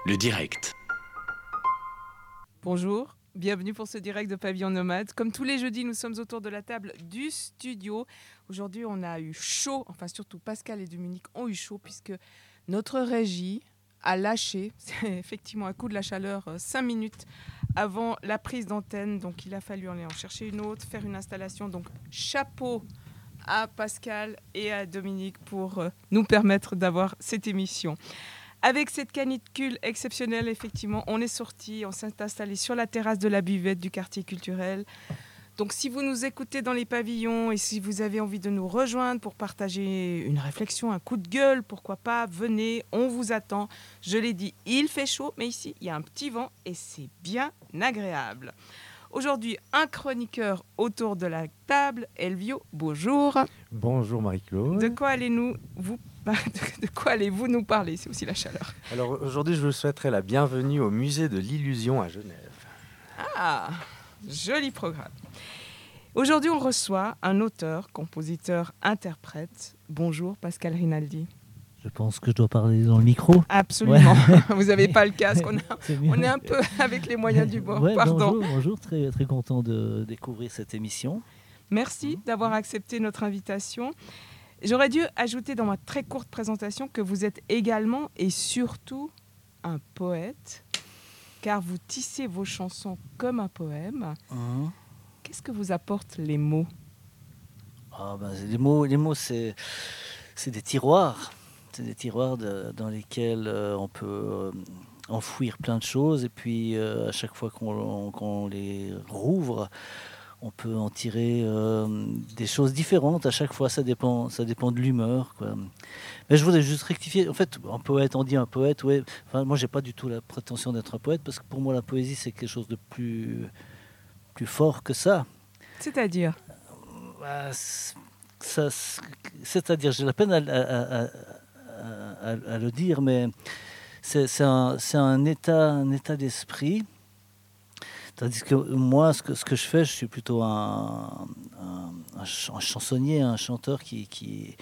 Le direct. Bonjour, bienvenue pour ce direct de Pavillon Nomade. Comme tous les jeudis, nous sommes autour de la table du studio. Aujourd'hui, on a eu chaud, enfin surtout Pascal et Dominique ont eu chaud puisque notre régie a lâché, c'est effectivement un coup de la chaleur, 5 minutes avant la prise d'antenne. Donc il a fallu aller en chercher une autre, faire une installation. Donc chapeau à Pascal et à Dominique pour nous permettre d'avoir cette émission. Avec cette canicule exceptionnelle, effectivement, on est sorti, on s'est installé sur la terrasse de la buvette du quartier culturel. Donc si vous nous écoutez dans les pavillons et si vous avez envie de nous rejoindre pour partager une réflexion, un coup de gueule, pourquoi pas, venez, on vous attend. Je l'ai dit, il fait chaud, mais ici, il y a un petit vent et c'est bien agréable. Aujourd'hui, un chroniqueur autour de la table. Elvio, bonjour. Bonjour Marie-Claude. De quoi allez-vous nous parler? C'est aussi la chaleur. Alors aujourd'hui, je vous souhaiterais la bienvenue au musée de l'Illusion à Genève. Ah, joli programme. Aujourd'hui, on reçoit un auteur, compositeur, interprète. Bonjour Pascal Rinaldi. Je pense que je dois parler dans le micro. Absolument. Ouais. Vous n'avez pas le casque. On est un peu avec les moyens du bord. Ouais, pardon. Bonjour. Très, très content de découvrir cette émission. Merci d'avoir accepté notre invitation. J'aurais dû ajouter dans ma très courte présentation que vous êtes également et surtout un poète, car vous tissez vos chansons comme un poème. Qu'est-ce que vous apportent les mots? Les mots, c'est des tiroirs. C'est des tiroirs dans lesquels on peut enfouir plein de choses. Et puis, à chaque fois qu'on les rouvre, on peut en tirer des choses différentes. À chaque fois, ça dépend de l'humeur, quoi. Mais je voudrais juste rectifier. En fait, un poète, on dit un poète. Ouais. Enfin, moi, j'ai pas du tout la prétention d'être un poète parce que pour moi, la poésie, c'est quelque chose de plus fort que ça. C'est-à-dire c'est-à-dire, j'ai la peine à le dire, mais c'est un état d'esprit. Tandis que moi, ce que je fais, je suis plutôt un chansonnier, un chanteur qui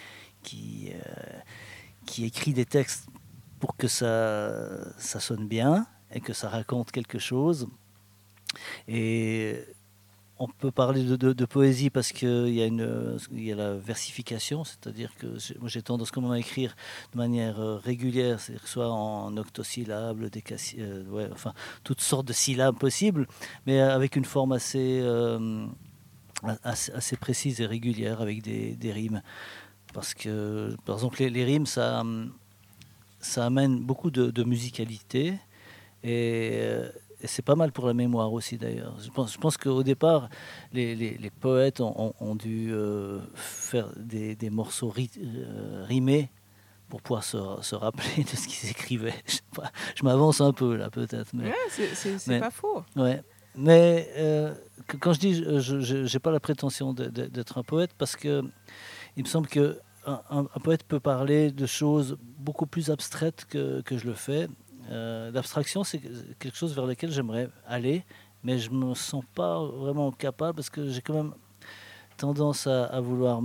écrit des textes pour que ça sonne bien et que ça raconte quelque chose. Et on peut parler de poésie parce qu'il y a la versification, c'est-à-dire que moi j'ai tendance quand même à écrire de manière régulière, c'est-à-dire soit en octosyllabes, enfin toutes sortes de syllabes possibles, mais avec une forme assez précise et régulière, avec des rimes. Parce que, par exemple, les rimes, ça amène beaucoup de musicalité et c'est pas mal pour la mémoire aussi, d'ailleurs. Je pense qu'au départ, les poètes ont dû faire des morceaux rimés pour pouvoir se rappeler de ce qu'ils écrivaient. Je m'avance un peu, là, peut-être. Mais, c'est pas faux. Ouais. Mais quand je dis je n'ai pas la prétention d'être un poète, parce que il me semble qu'un poète peut parler de choses beaucoup plus abstraites que je le fais. L'abstraction, c'est quelque chose vers lequel j'aimerais aller, mais je ne me sens pas vraiment capable parce que j'ai quand même tendance à vouloir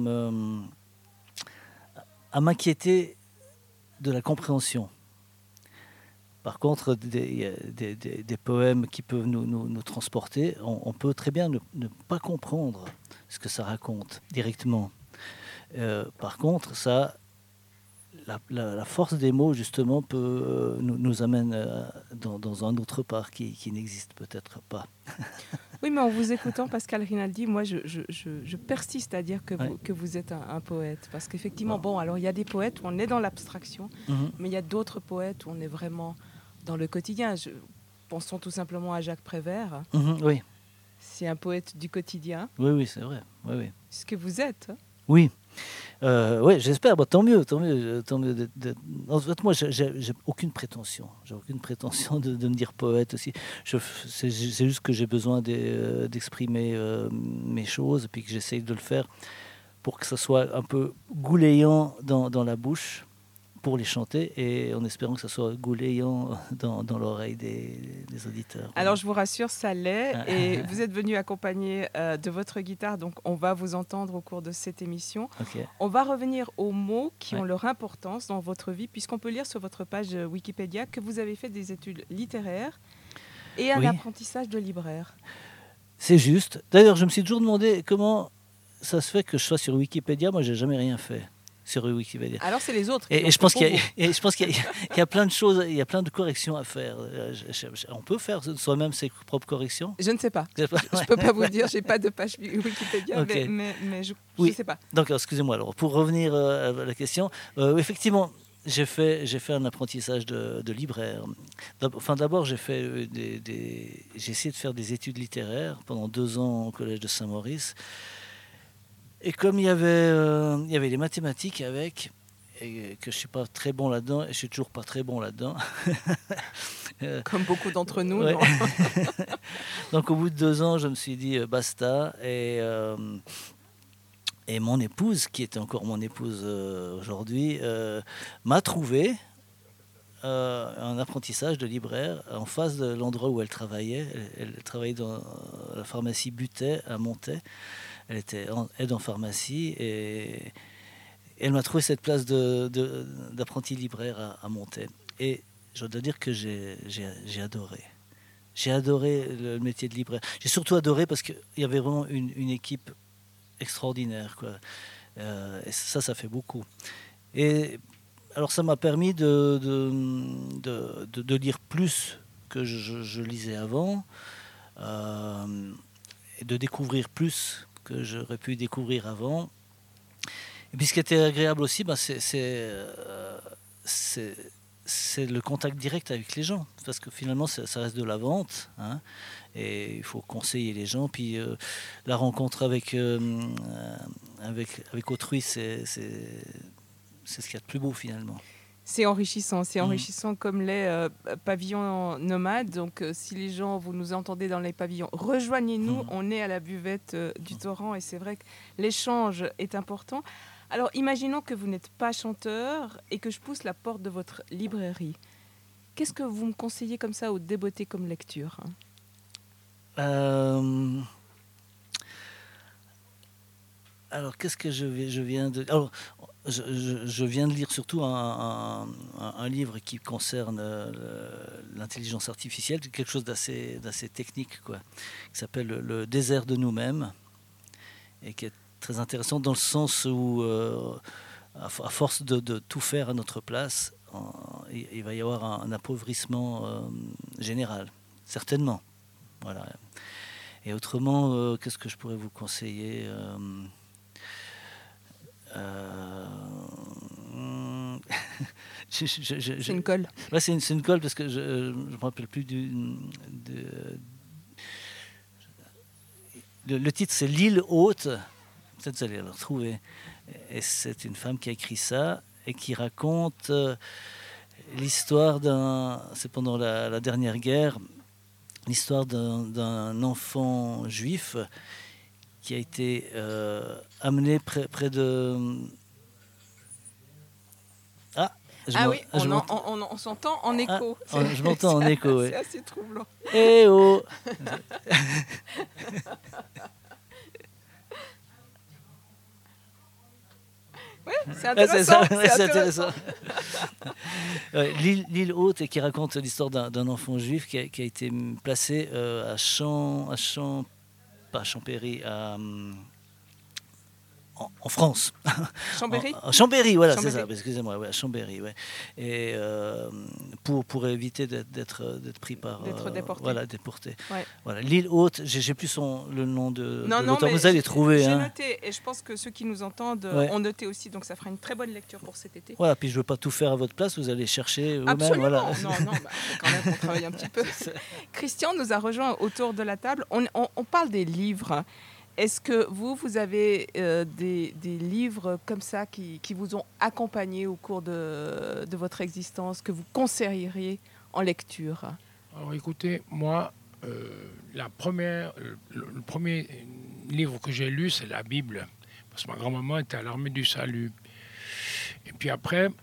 m'inquiéter de la compréhension. Par contre, des poèmes qui peuvent nous transporter, on peut très bien ne pas comprendre ce que ça raconte directement. Par contre, la force des mots, justement, peut nous amène dans un autre part qui n'existe peut-être pas. Oui, mais en vous écoutant, Pascal Rinaldi, moi, je persiste à dire que vous êtes un poète. Parce qu'effectivement, alors il y a des poètes où on est dans l'abstraction, mais il y a d'autres poètes où on est vraiment dans le quotidien. Pensons tout simplement à Jacques Prévert. Oui. C'est un poète du quotidien. Oui, c'est vrai. Oui. Ce que vous êtes. Oui. Oui, j'espère. Tant mieux. En fait, moi, j'ai aucune prétention. J'ai aucune prétention de me dire poète aussi. C'est juste que j'ai besoin d'exprimer mes choses, et puis que j'essaye de le faire pour que ça soit un peu goulayant dans la bouche, pour les chanter et en espérant que ça soit goulayant dans l'oreille des auditeurs. Alors, je vous rassure, ça l'est. Et vous êtes venu accompagné de votre guitare, donc on va vous entendre au cours de cette émission. Okay. On va revenir aux mots qui ont leur importance dans votre vie, puisqu'on peut lire sur votre page Wikipédia que vous avez fait des études littéraires et un apprentissage de libraire. C'est juste. D'ailleurs, je me suis toujours demandé comment ça se fait que je sois sur Wikipédia. Moi, j'ai jamais rien fait sur Wikipédia. Alors, c'est les autres. Et je pense qu'il y a plein de choses, il y a plein de corrections à faire. On peut faire soi-même ses propres corrections? Je ne sais pas. Je ne peux pas vous dire. J'ai pas de page Wikipédia, okay. mais je ne sais pas. Donc, excusez-moi. Alors, pour revenir à la question, effectivement. J'ai fait un apprentissage de libraire. D'abord, j'ai essayé de faire des études littéraires pendant 2 ans au collège de Saint-Maurice. Et comme il y avait les mathématiques avec, et que je suis pas très bon là-dedans, et je suis toujours pas très bon là-dedans. Comme beaucoup d'entre nous. Ouais. Donc, au bout de 2 ans, je me suis dit basta. Et mon épouse, qui était encore mon épouse aujourd'hui, m'a trouvé un apprentissage de libraire en face de l'endroit où elle travaillait. Elle travaillait dans la pharmacie Butet à Montaix. Elle était aide en pharmacie et elle m'a trouvé cette place d'apprenti libraire à Montaix. Et je dois dire que j'ai adoré. J'ai adoré le métier de libraire. J'ai surtout adoré parce qu'il y avait vraiment une équipe extraordinaire, quoi. Et ça fait beaucoup. Et alors ça m'a permis de lire plus que je lisais avant, et de découvrir plus que j'aurais pu découvrir avant. Et puis ce qui était agréable aussi, c'est le contact direct avec les gens, parce que finalement ça reste de la vente, hein, et il faut conseiller les gens. Puis la rencontre avec autrui, c'est ce qu'il y a de plus beau finalement. C'est enrichissant comme les pavillons nomades. Donc si les gens, vous nous entendez dans les pavillons, rejoignez-nous, on est à la buvette du torrent et c'est vrai que l'échange est important. Alors, imaginons que vous n'êtes pas chanteur et que je pousse la porte de votre librairie. Qu'est-ce que vous me conseillez comme ça au débeauté comme lecture? Alors, qu'est-ce que je viens de... Alors, je viens de lire surtout un livre qui concerne l'intelligence artificielle, quelque chose d'assez technique, quoi, qui s'appelle Le désert de nous-mêmes, et qui est très intéressant dans le sens où, à force de tout faire à notre place, il va y avoir un appauvrissement général, certainement. Voilà. Et autrement, qu'est-ce que je pourrais vous conseiller? C'est une colle. Ouais, c'est une colle parce que je ne me rappelle plus le titre, c'est L'île haute. Peut-être vous allez le retrouver. Et c'est une femme qui a écrit ça et qui raconte l'histoire c'est pendant la dernière guerre, l'histoire d'un enfant juif qui a été amené près de... Oui, on s'entend en écho. Je m'entends en écho, oui. C'est assez troublant. Eh oh. Oui, c'est intéressant. C'est intéressant. L'île haute, et qui raconte l'histoire d'un enfant juif qui a été placé à Chambéry, en France. Chambéry Chambéry, voilà, c'est ça, excusez-moi, ouais, Chambéry, ouais. Et pour éviter d'être pris par... D'être déporté. Voilà, déporté. Ouais. Voilà. L'île haute, j'ai plus le nom de l'auteur, mais vous allez trouver. J'ai noté, et je pense que ceux qui nous entendent ont noté aussi, donc ça fera une très bonne lecture pour cet été. Voilà, puis je ne veux pas tout faire à votre place, vous allez chercher vous-même. Absolument, voilà. non, quand même, on travaille un petit peu. Christian nous a rejoint autour de la table. On parle des livres. Est-ce que vous avez des livres comme ça qui vous ont accompagné au cours de votre existence, que vous conseilleriez en lecture? Alors écoutez, moi, le premier livre que j'ai lu, c'est la Bible. Parce que ma grand-maman était à l'armée du salut. Et puis après,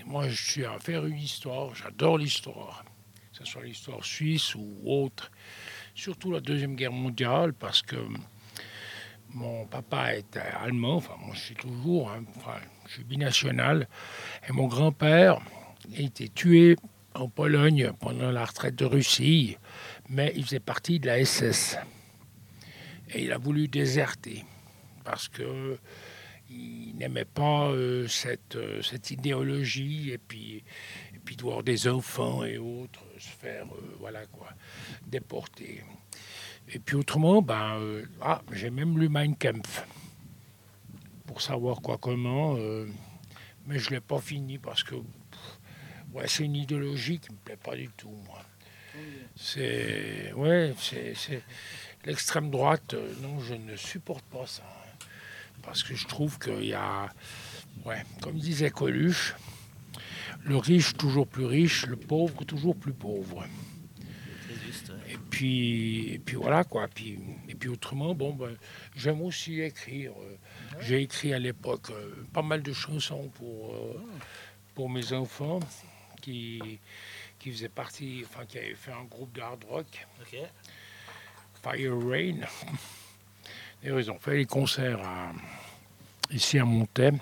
moi, je suis à faire une histoire. J'adore l'histoire, que ce soit l'histoire suisse ou autre. Surtout la Deuxième Guerre mondiale, parce que mon papa était allemand. Enfin, moi, je suis toujours. Hein, enfin, je suis binational. Et mon grand-père a été tué en Pologne pendant la retraite de Russie, mais il faisait partie de la SS. Et il a voulu déserter parce que il n'aimait pas cette idéologie et puis de voir des enfants et autres se faire voilà quoi déporter. Et puis autrement, j'ai même lu Mein Kampf pour savoir quoi comment, mais je l'ai pas fini parce que c'est une idéologie qui me plaît pas du tout moi. C'est l'extrême droite, non, je ne supporte pas ça. Parce que je trouve qu'il y a, comme disait Coluche, le riche toujours plus riche, le pauvre toujours plus pauvre. C'est juste, ouais. Et puis voilà quoi. Et puis autrement, j'aime aussi écrire. J'ai écrit à l'époque pas mal de chansons pour mes enfants qui faisaient partie, enfin qui avaient fait un groupe de hard rock. Ok. Fire Rain. D'ailleurs, ils ont fait les concerts ici à Montaigne.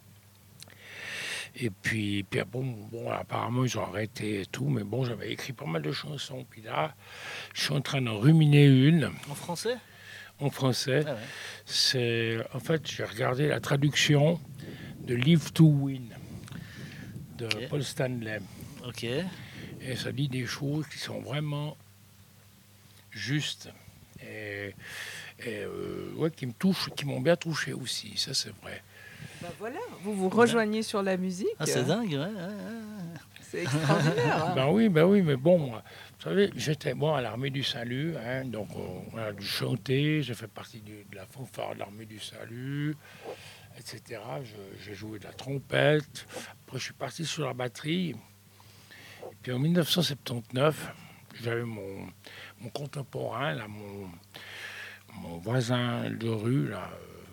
Et puis apparemment, ils ont arrêté et tout. Mais bon, j'avais écrit pas mal de chansons. Puis là, je suis en train d'en ruminer une. En français? En français. Ah ouais. C'est, en fait, j'ai regardé la traduction de Live to Win de Paul Stanley. Ok. Et ça dit des choses qui sont vraiment justes. Et qui me touchent, qui m'ont bien touché aussi, ça c'est vrai. Voilà, vous rejoignez sur la musique. Ah, c'est dingue, ouais. C'est extraordinaire. Hein. Ben oui, mais bon, moi, vous savez, j'étais à l'Armée du Salut, hein, donc on a dû chanter, j'ai fait partie de la fanfare de l'Armée du Salut, etc. J'ai joué de la trompette, après je suis parti sur la batterie. Et puis en 1979, j'avais mon contemporain, là, mon voisin de rue, là,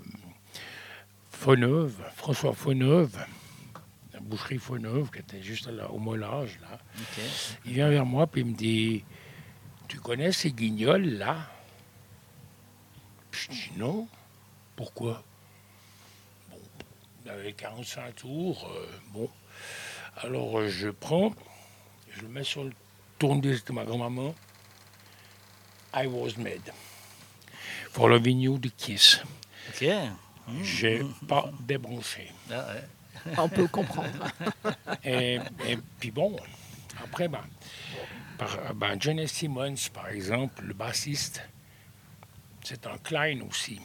François Fauneuve, la boucherie Fauneuve, qui était juste là, au Molage, là. Okay. Il vient vers moi, puis il me dit, tu connais ces guignols, là? Je dis non. Pourquoi? Bon, il avait 45 tours, bon. Alors je prends, je le mets sur le tourne-disque de ma grand-maman. I was made for loving you de Kiss. Ok. J'ai pas débranché. Ah ouais. On peut comprendre. Et puis bon, après, Johnny Simmons, par exemple, le bassiste, c'est un Klein aussi.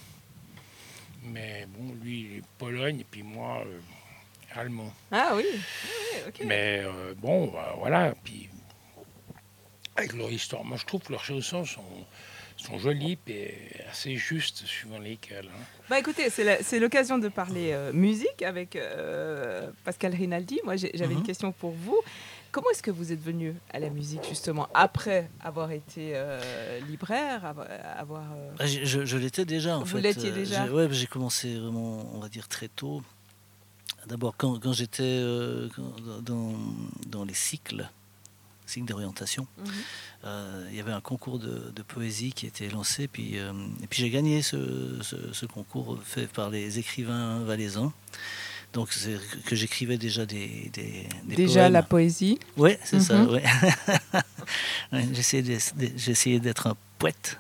Mais bon, lui, il est Pologne, et puis moi, allemand. Ah oui, ok. Mais voilà, puis avec leur histoire, moi je trouve que leurs chansons sont jolies et assez justes suivant lesquelles. Hein. Écoutez, c'est l'occasion de parler musique avec Pascal Rinaldi. Moi, j'avais une question pour vous. Comment est-ce que vous êtes venu à la musique, justement, après avoir été libraire, Je l'étais déjà, en fait. Vous l'étiez déjà? J'ai commencé vraiment, on va dire, très tôt. D'abord, quand j'étais dans les cycles d'orientation, il y avait un concours de poésie qui était lancé, et puis j'ai gagné ce concours fait par les écrivains valaisans. Donc c'est que j'écrivais déjà des poèmes. La poésie. Oui, c'est ça. Ouais. Ouais, j'essayais d'être un poète.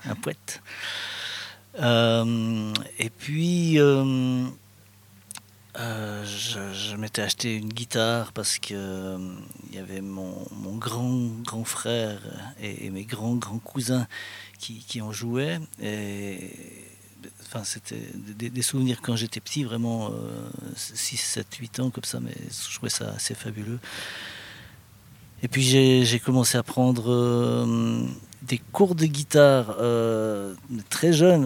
Et puis je m'étais acheté une guitare parce que il y avait mon grand frère et mes grands cousins qui en jouaient. Et enfin, c'était des souvenirs quand j'étais petit, vraiment 6, 7, 8 ans comme ça, mais je trouvais ça assez fabuleux. Et puis j'ai commencé à prendre des cours de guitare très jeune,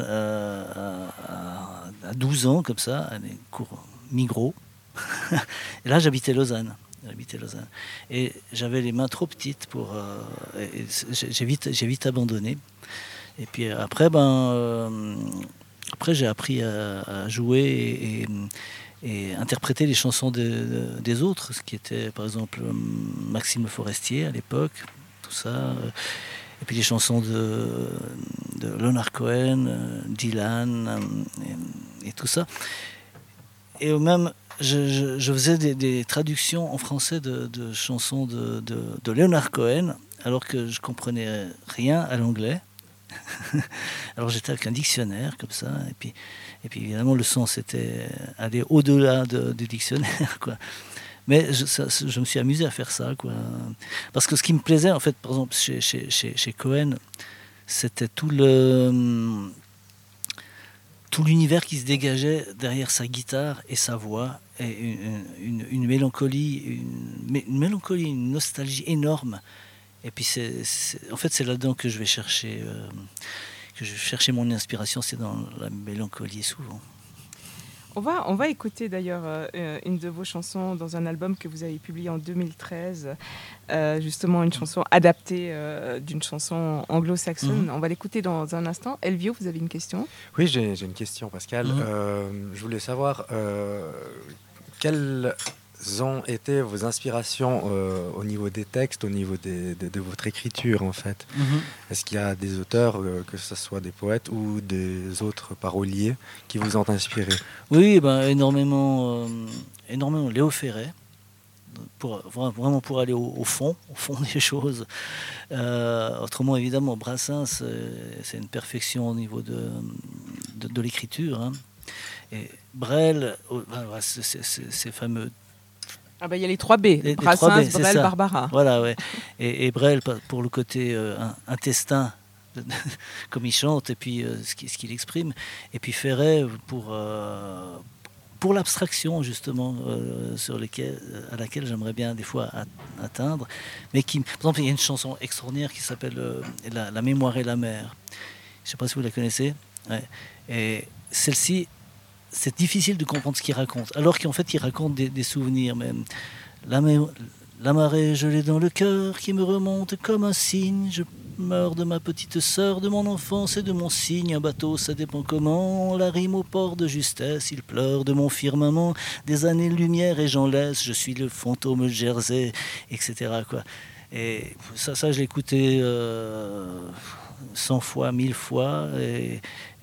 à 12 ans comme ça, des cours Migros. Et là, j'habitais Lausanne. Et j'avais les mains trop petites pour. J'ai vite abandonné. Et puis après, j'ai appris à jouer et interpréter les chansons des autres, ce qui était par exemple Maxime Le Forestier à l'époque, tout ça. Et puis les chansons de Leonard Cohen, Dylan et tout ça. Et même, je faisais des traductions en français de chansons de Leonard Cohen, alors que je comprenais rien à l'anglais. Alors j'étais avec un dictionnaire comme ça, et puis évidemment le sens était aller au-delà du dictionnaire, quoi. Mais je me suis amusé à faire ça, quoi. Parce que ce qui me plaisait, en fait, par exemple, chez Cohen, c'était tout l'univers qui se dégageait derrière sa guitare et sa voix, et une mélancolie, une nostalgie énorme. Et puis en fait, c'est là-dedans que je vais chercher mon inspiration, c'est dans la mélancolie souvent. On va écouter d'ailleurs une de vos chansons dans un album que vous avez publié en 2013, justement une chanson adaptée d'une chanson anglo-saxonne. On va l'écouter dans un instant. Elvio, vous avez une question ? Oui, j'ai une question, Pascal. Je voulais savoir quelles ont été vos inspirations au niveau des textes, au niveau de votre écriture, en fait. Est-ce qu'il y a des auteurs, que ce soit des poètes ou des autres paroliers, qui vous ont inspiré ? Oui, énormément Léo Ferré, vraiment pour aller au fond des choses. Autrement, évidemment, Brassens, c'est une perfection au niveau de l'écriture, hein. Et Brel, c'est fameux. Ah il y a les 3 B, Brassens, Brel, Barbara. Voilà, ouais. Et Brel pour le côté intestin, comme il chante, et puis ce qu'il exprime. Et puis Ferret pour l'abstraction, justement, à laquelle j'aimerais bien des fois atteindre. Mais par exemple, il y a une chanson extraordinaire qui s'appelle La mémoire et la mer. Je ne sais pas si vous la connaissez. Ouais. Et celle-ci, c'est difficile de comprendre ce qu'il raconte, alors qu'en fait il raconte des souvenirs même. La marée gelée dans le cœur qui me remonte comme un cygne. Je meurs de ma petite sœur, de mon enfance et de mon cygne. Un bateau, ça dépend comment. La rime au port de justesse, il pleure de mon firmament. Des années-lumière et j'en laisse. Je suis le fantôme Jersey, etc., quoi. Et ça je l'ai écouté 100 fois, 1000 fois, et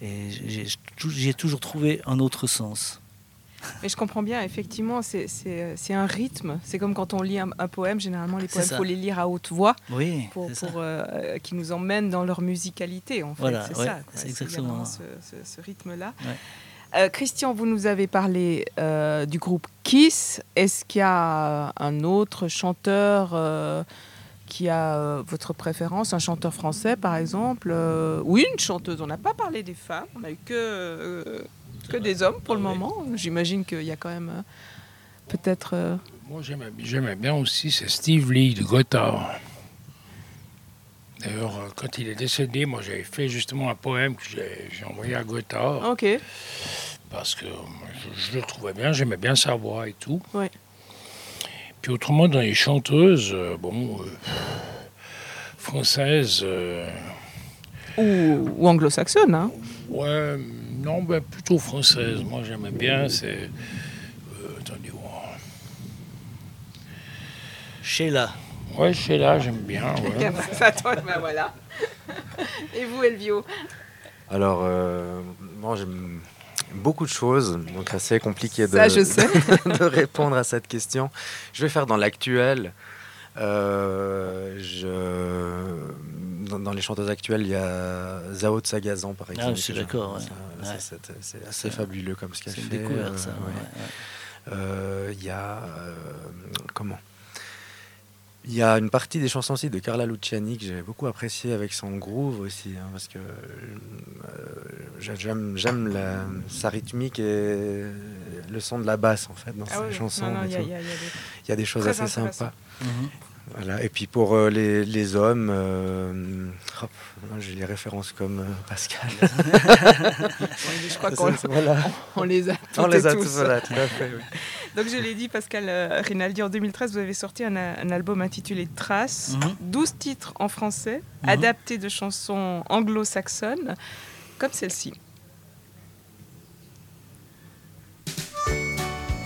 j'ai toujours trouvé un autre sens. Mais je comprends bien, effectivement, c'est un rythme. C'est comme quand on lit un poème, généralement les poèmes, il faut les lire à haute voix, oui, pour qui nous emmènent dans leur musicalité, en fait. Voilà, c'est ouais, ça. C'est exactement ce rythme-là. Ouais. Christian, vous nous avez parlé du groupe Kiss. Est-ce qu'il y a un autre chanteur qui a votre préférence, un chanteur français par exemple, ou une chanteuse? On n'a pas parlé des femmes, on n'a eu que des hommes pour le moment. J'imagine qu'il y a quand même peut-être... Moi j'aimais bien aussi, c'est Steve Lee de Gotthard. D'ailleurs, quand il est décédé, moi j'avais fait justement un poème que j'ai envoyé à Gotthard. Ok. Parce que je le trouvais bien, j'aimais bien sa voix et tout. Ouais. Puis autrement, dans les chanteuses, françaises... Ou anglo-saxonnes, hein. Ouais, non, plutôt françaises. Moi, j'aimais bien, c'est... attendez voir. Sheila. Ouais, Sheila, j'aime bien. Ouais. Voilà. Et vous, Elvio? Alors, moi, j'aime beaucoup de choses, donc assez compliqué Ça, je sais. de répondre à cette question. Je vais faire dans l'actuel. Dans les chanteuses actuelles, il y a Zao de Sagazan, par exemple. Ah, je suis d'accord. Ouais. C'est assez fabuleux comme ce qu'elle fait. C'est une découverte, ça. Il y a... comment ? Il y a une partie des chansons aussi de Carla Luciani que j'ai beaucoup apprécié avec son groove aussi, hein, parce que j'aime sa rythmique et le son de la basse en fait dans ses chansons. Il y a des choses assez sympas. Voilà. Et puis pour les hommes, j'ai les références comme Pascal. Je crois qu'on les a toutes tous. Voilà, tout à fait. Oui. Donc je l'ai dit, Pascal Rinaldi, en 2013, vous avez sorti un album intitulé Traces, 12 titres en français, adaptés de chansons anglo-saxonnes, comme celle-ci.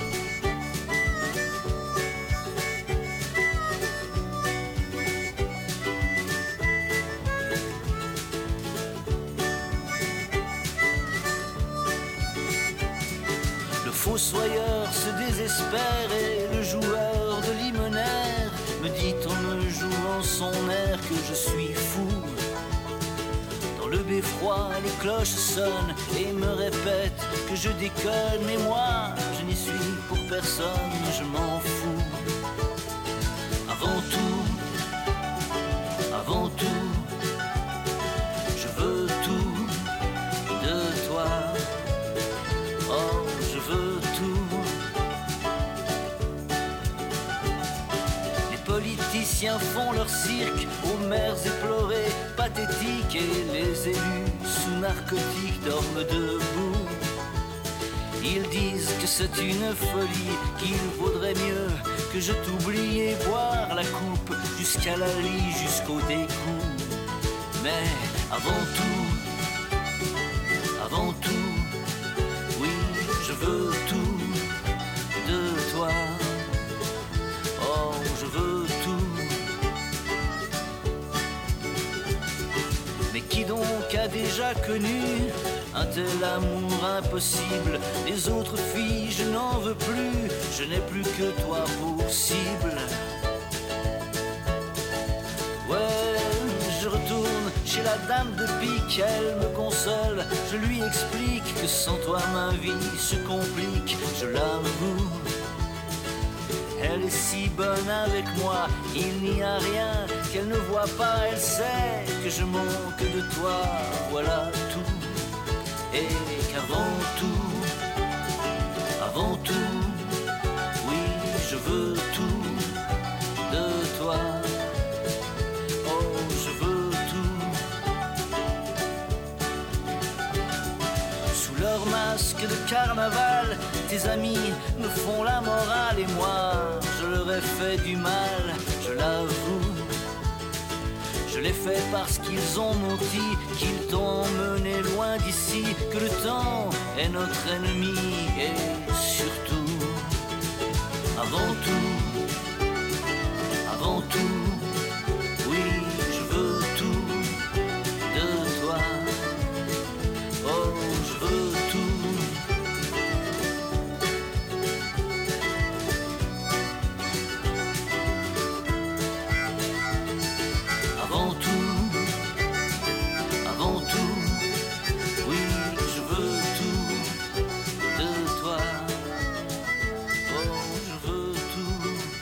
fossoyeur se désespère et le joueur de limonère me dit en me jouant son air que je suis fou. Dans le beffroi, les cloches sonnent et me répètent que je déconne, mais moi, je n'y suis pour personne, je m'en fous. Avant tout, je veux tout de toi. Oh, je veux tout. Les politiciens font leur cirque aux mères éplorées, pathétiques, et les élus sous narcotiques dorment debout. Ils disent que c'est une folie, qu'il vaudrait mieux que je t'oublie et boire la coupe jusqu'à la lie, jusqu'au dégoût. Mais avant tout, oui, je veux tout de toi. Oh, je veux tout. Mais qui donc a déjà connu un tel amour impossible? Les autres filles, je n'en veux plus, je n'ai plus que toi pour cible. Ouais, je retourne chez la dame de pique, elle me console, je lui explique que sans toi ma vie se complique, je l'avoue. Elle est si bonne avec moi, il n'y a rien qu'elle ne voit pas, elle sait que je manque de toi, voilà tout. Et qu'avant tout, oui, je veux tout de toi. Oh, je veux tout. Sous leur masque de carnaval, tes amis me font la morale et moi, je leur ai fait du mal, je l'avoue. Je l'ai fait parce qu'ils ont menti, qu'ils t'ont emmené loin d'ici, que le temps est notre ennemi et surtout, avant tout, oui, je veux tout de toi. Oh, je veux tout. Avant tout, oui, je veux tout de toi. Oh, je veux tout.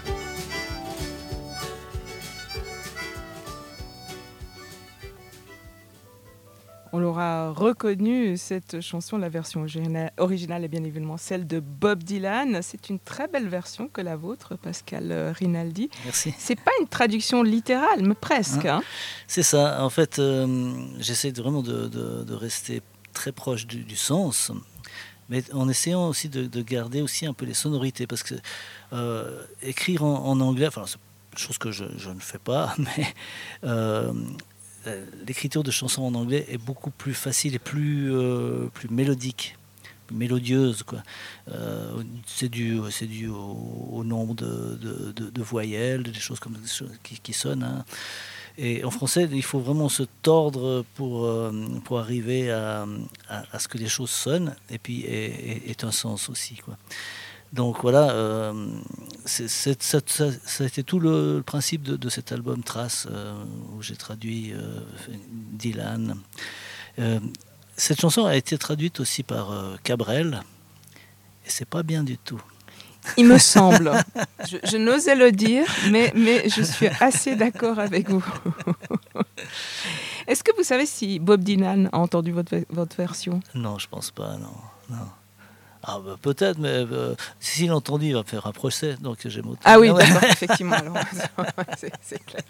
On l'aura reconnu, cette chanson, la version originale est bien évidemment celle de Bob Dylan. C'est une très belle version que la vôtre, Pascal Rinaldi. Merci. C'est pas une traduction littérale, mais presque. Hein. C'est ça. En fait, j'essaie vraiment de rester très proche du sens, mais en essayant aussi de garder aussi un peu les sonorités, parce que écrire en anglais, enfin, c'est une chose que je ne fais pas, mais l'écriture de chansons en anglais est beaucoup plus facile et plus mélodique, plus mélodieuse, quoi. C'est dû au nombre de voyelles, des choses comme qui sonnent. Hein. Et en français, il faut vraiment se tordre pour arriver à ce que les choses sonnent et puis aient un sens aussi, quoi. Donc voilà, ça a été tout le principe de cet album Trace, où j'ai traduit Dylan. Cette chanson a été traduite aussi par Cabrel, et c'est pas bien du tout. Il me semble. Je n'osais le dire, mais je suis assez d'accord avec vous. Est-ce que vous savez si Bob Dylan a entendu votre version ? Non, je pense pas, non. Ah bah, peut-être, mais s'il a entendu, il va faire un procès, donc j'ai moté. Ah oui, d'accord, effectivement. Alors, c'est clair.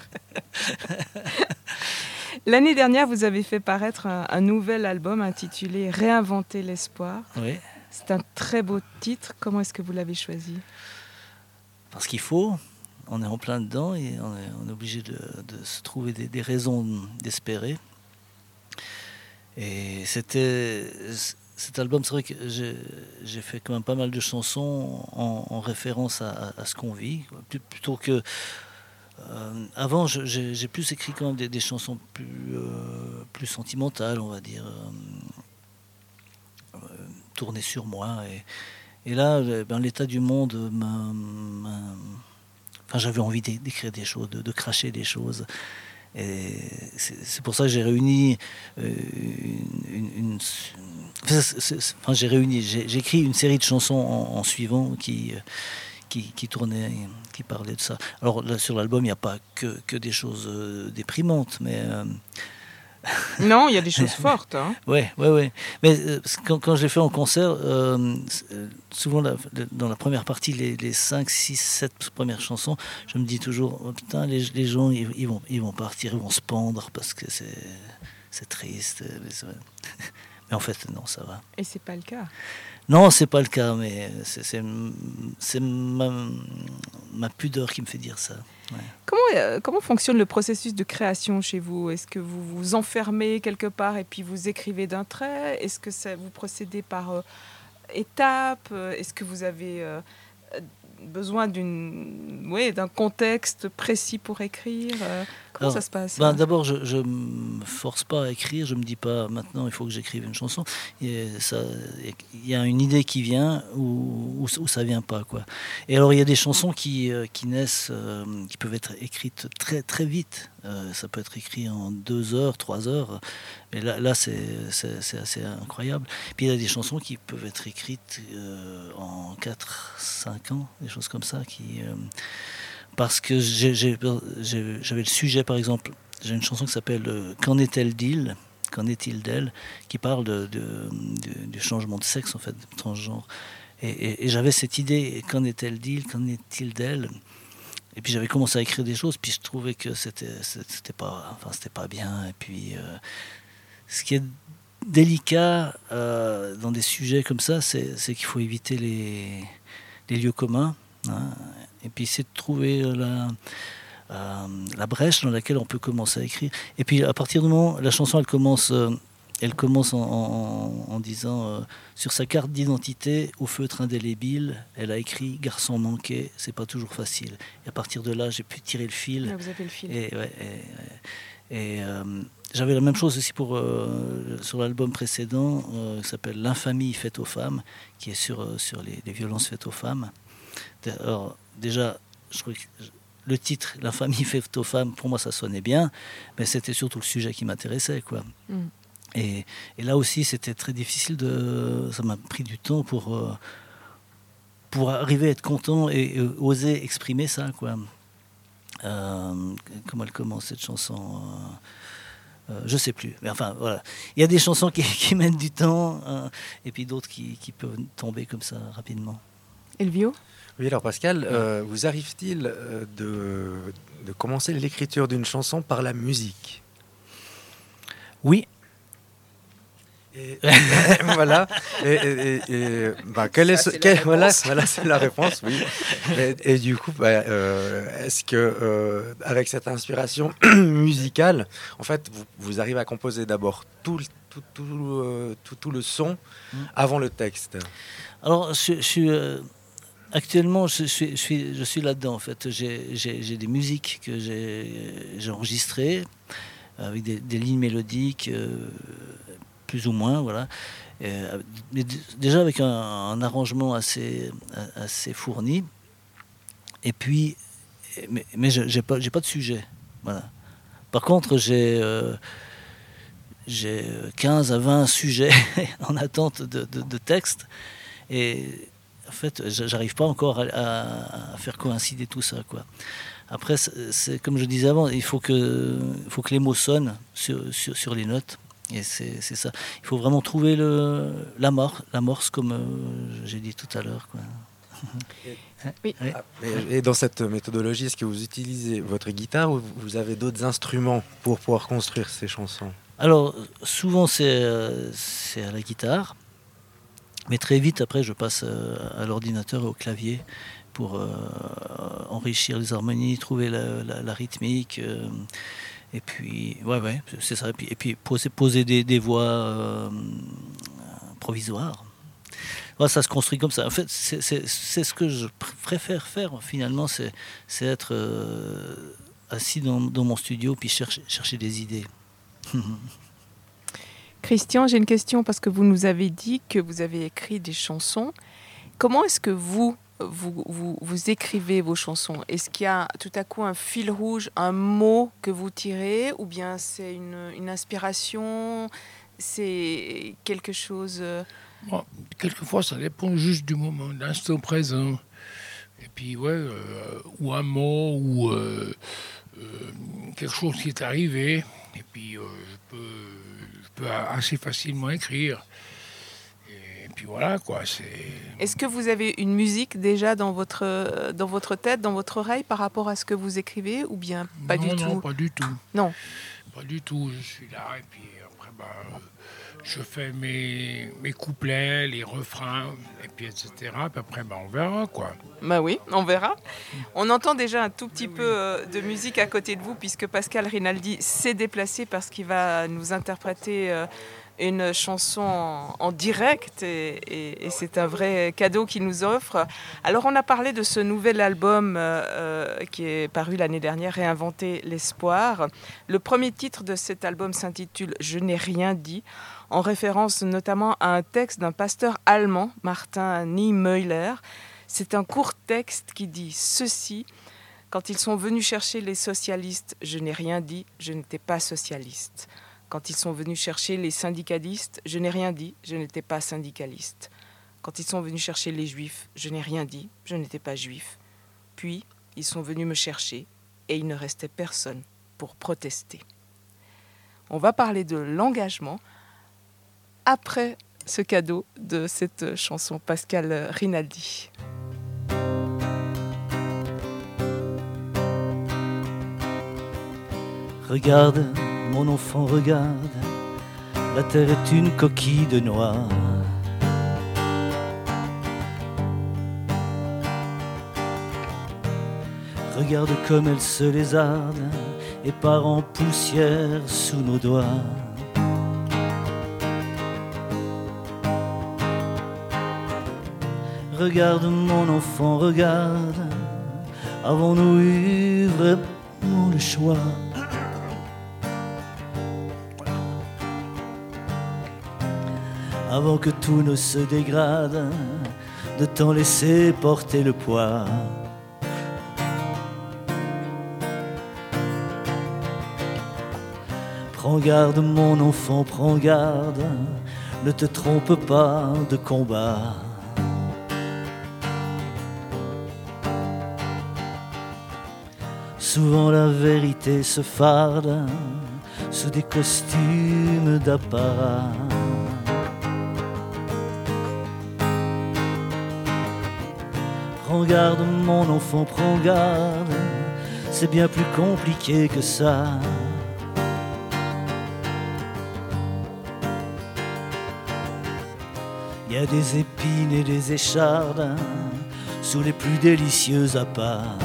L'année dernière, vous avez fait paraître un nouvel album intitulé « Réinventer l'espoir ». Oui. C'est un très beau titre. Comment est-ce que vous l'avez choisi ? Parce qu'il faut. On est en plein dedans et on est obligé de se trouver des raisons d'espérer. Et cet album, c'est vrai que j'ai fait quand même pas mal de chansons en référence à ce qu'on vit, plutôt que avant, j'ai plus écrit quand même des chansons plus sentimentales, on va dire, tournées sur moi Et là, l'état du monde j'avais envie d'écrire des choses, de cracher des choses. Et c'est pour ça que j'ai réuni j'ai écrit une série de chansons en suivant qui tournaient, qui parlaient de ça. Alors là, sur l'album, il n'y a pas que des choses déprimantes, mais... Non, il y a des choses fortes. Hein. Ouais. Mais quand je l'ai fait en concert, souvent dans la première partie, les 5, 6, 7 premières chansons, je me dis toujours, oh, putain, les gens, ils vont partir, ils vont se pendre parce que c'est triste. Mais en fait, non, ça va. Et c'est pas le cas. Non, c'est pas le cas, mais c'est ma pudeur qui me fait dire ça. Ouais. Comment fonctionne le processus de création chez vous? Est-ce que vous vous enfermez quelque part et puis vous écrivez d'un trait? Est-ce que vous procédez par étapes? Est-ce que vous avez besoin d'un contexte précis pour écrire? Comment ça se passe? D'abord, je me force pas à écrire. Je me dis pas maintenant il faut que j'écrive une chanson. Il y a une idée qui vient ou ça vient pas, quoi. Et alors il y a des chansons qui naissent, qui peuvent être écrites très très vite. Ça peut être écrit en 2 heures, 3 heures. Mais là c'est assez incroyable. Puis il y a des chansons qui peuvent être écrites en 4-5 ans, des choses comme ça parce que j'avais le sujet, par exemple, j'ai une chanson qui s'appelle Qu'en est-elle d'il ? Qu'en est-il d'elle ? Qui parle du changement de sexe, en fait, transgenre. Et j'avais cette idée, qu'en est-elle d'il ? Qu'en est-il d'elle ? Et puis j'avais commencé à écrire des choses, puis je trouvais que c'était pas bien. Et puis ce qui est délicat dans des sujets comme ça, c'est qu'il faut éviter les lieux communs. Hein, et puis c'est de trouver la brèche dans laquelle on peut commencer à écrire. Et puis à partir du moment où la chanson elle commence en disant sur sa carte d'identité au feutre indélébile elle a écrit garçon manqué, c'est pas toujours facile. Et à partir de là j'ai pu tirer le fil. Là, vous avez le fil. Et j'avais la même chose aussi sur l'album précédent qui s'appelle L'infamie faite aux femmes, qui est sur les violences faites aux femmes. Alors, déjà, je trouvais que le titre, L'infamie faite aux femmes, pour moi ça sonnait bien, mais c'était surtout le sujet qui m'intéressait, quoi. Et là aussi, c'était très difficile ça m'a pris du temps pour arriver à être content et oser exprimer ça, quoi. Comment elle commence cette chanson je sais plus, mais enfin voilà. Il y a des chansons qui mettent du temps et puis d'autres qui peuvent tomber comme ça rapidement. Elvio ? Oui, alors Pascal, vous arrive-t-il de commencer l'écriture d'une chanson par la musique ? Oui. Et voilà. Voilà, c'est la réponse, oui. Et du coup, est-ce que avec cette inspiration musicale, en fait, vous arrivez à composer d'abord tout le son avant le texte ? Alors, actuellement, je suis là-dedans, en fait. J'ai des musiques que j'ai enregistrées avec des lignes mélodiques, plus ou moins, voilà. Mais déjà avec un arrangement assez fourni. Et puis, mais j'ai pas de sujet, voilà. Par contre, j'ai 15 à 20 sujets en attente de texte. Et en fait, j'arrive pas encore à faire coïncider tout ça, quoi. Après, c'est comme je disais avant, il faut que les mots sonnent sur les notes. Et c'est ça. Il faut vraiment trouver l'amorce, comme j'ai dit tout à l'heure, quoi. Oui. Et dans cette méthodologie, est-ce que vous utilisez votre guitare ou vous avez d'autres instruments pour pouvoir construire ces chansons ? Alors, souvent, c'est à la guitare. Mais très vite, après, je passe à l'ordinateur et au clavier pour enrichir les harmonies, trouver la rythmique. Et puis, ouais, c'est ça. Et puis poser des voix provisoires. Ouais, ça se construit comme ça. En fait, c'est ce que je préfère faire, finalement, c'est être assis dans mon studio puis chercher des idées. Christian, j'ai une question parce que vous nous avez dit que vous avez écrit des chansons Comment est-ce que vous écrivez vos chansons? Est-ce qu'il y a tout à coup un fil rouge, un mot que vous tirez, ou bien c'est une inspiration, c'est quelque chose... Bon, quelquefois, ça dépend juste du moment, de l'instant présent. Et puis, ou un mot, ou quelque chose qui est arrivé. Et puis, je peux assez facilement écrire. Et puis voilà, quoi. Est-ce que vous avez une musique déjà dans votre tête, dans votre oreille, par rapport à ce que vous écrivez, ou bien pas du tout? Non, pas du tout. Non. Pas du tout. Je suis là, et puis après, je fais mes couplets, les refrains, et puis etc. Puis après, on verra, quoi. Bah oui, on verra. On entend déjà un tout petit peu de musique à côté de vous, puisque Pascal Rinaldi s'est déplacé parce qu'il va nous interpréter une chanson en direct, et c'est un vrai cadeau qu'il nous offre. Alors on a parlé de ce nouvel album qui est paru l'année dernière, Réinventer l'espoir. Le premier titre de cet album s'intitule « Je n'ai rien dit », en référence notamment à un texte d'un pasteur allemand, Martin Niemöller. C'est un court texte qui dit ceci: « Quand ils sont venus chercher les socialistes, je n'ai rien dit, je n'étais pas socialiste. Quand ils sont venus chercher les syndicalistes, je n'ai rien dit, je n'étais pas syndicaliste. Quand ils sont venus chercher les juifs, je n'ai rien dit, je n'étais pas juif. Puis, ils sont venus me chercher et il ne restait personne pour protester. » On va parler de l'engagement après ce cadeau de cette chanson, Pascal Rinaldi. Regarde, mon enfant, regarde, la terre est une coquille de noix. Regarde comme elle se lézarde et part en poussière sous nos doigts. Regarde mon enfant, regarde, avons-nous eu vraiment le choix? Avant que tout ne se dégrade, de t'en laisser porter le poids. Prends garde mon enfant, prends garde, ne te trompe pas de combat. Souvent la vérité se farde sous des costumes d'apparat. Prends garde mon enfant, prends garde, c'est bien plus compliqué que ça. Il y a des épines et des échardes sous les plus délicieux appâts.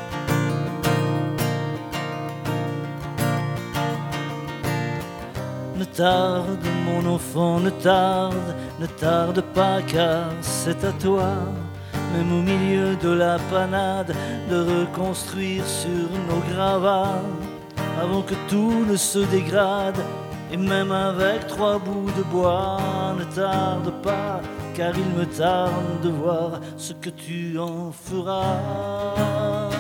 Ne tarde mon enfant, ne tarde pas, car c'est à toi, même au milieu de la panade, de reconstruire sur nos gravats, avant que tout ne se dégrade. Et même avec 3 bouts de bois, ne tarde pas, car il me tarde de voir ce que tu en feras.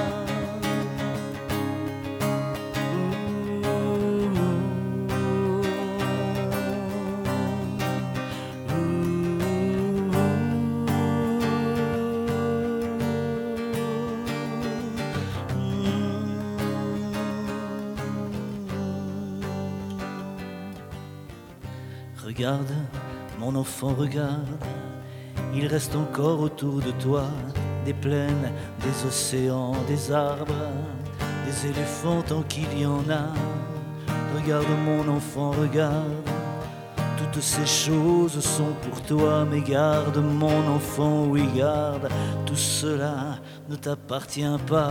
Regarde, mon enfant, regarde, il reste encore autour de toi des plaines, des océans, des arbres, des éléphants tant qu'il y en a. Regarde, mon enfant, regarde, toutes ces choses sont pour toi, mais garde, mon enfant, oui, garde, tout cela ne t'appartient pas.